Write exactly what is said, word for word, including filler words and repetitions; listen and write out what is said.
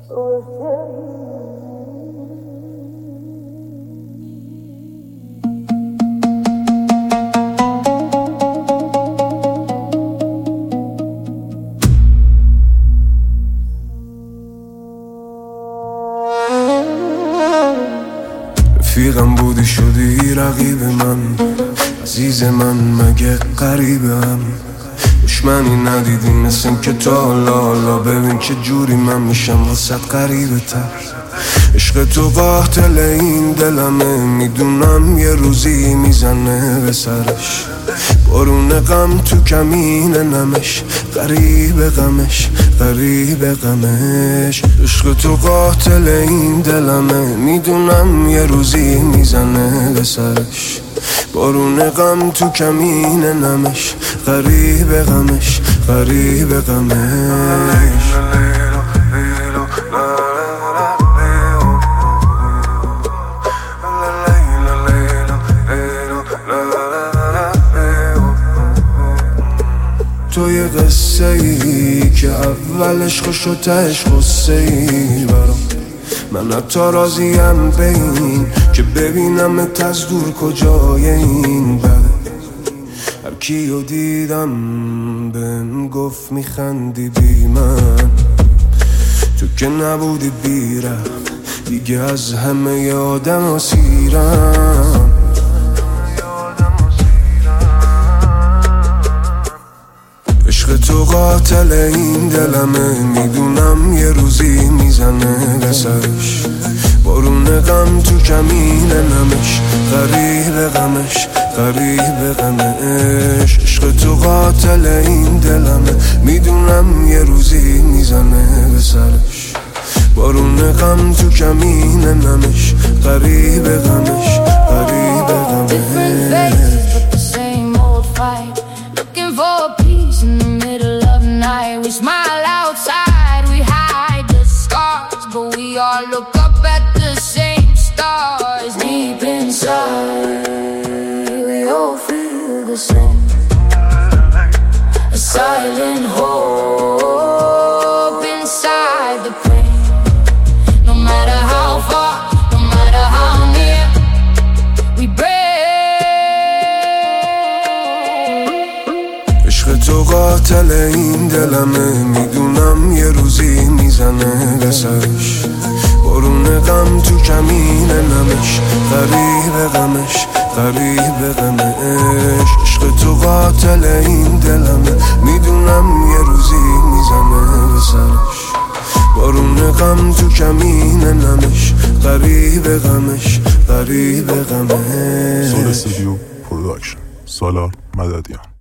رفیقم بودی شدی رقیب من، عزیز من مگه قریبم. دشمنی ندیدی مثل این که تا لالا، ببین چه جوری من میشم واسه قریبه تر. عشق تو قاتل این دلمه، میدونم یه روزی میزنه به سرش. بارون غم تو کمین نمش، غریب غمش غریب غمش. عشق تو قاتل این دلمه، میدونم یه روزی میزنه به سرش. بارون غم تو کمین نمش، غریب غمش غریب غمش. تو یه قصه ای که اولش خوش و تهش غصه ای برام. من حتی راضیم به این که ببینمت از دور کجای این بده. هر کیو دیدم بهم گفت میخندی بی من، تو که نبودی بیرم دیگه از همه آدم اسیرم. عشق تو قاتل این دلمه، میدونم یه روزی میزنه به سرش. بارون غم تو کمین نمش، غریب غمش غریب غمش. عشق تو قاتل این دلمه، میدونم یه روزی میزنه به سرش. بارون غم تو کمین نمش، غریب غمش غریب غمش. In the middle of the night, we smile outside, we hide the scars, but we all look up at the same stars. Deep inside, we all feel the same. A silent hope inside the pain. No matter how far, no matter how near, we break. تو قاتل این دلمه، میدونم یه روزی میزنه به سرش. بارون غم تو کمین نمش، غریب غمش غریب غمش. عشق تو قاتل این دلمه، میدونم یه روزی میزنه به سرش. بارون غم تو کمین نمش، غریب غمش غریب غمش. سول استودیو پروداکشن، سالار مددیان.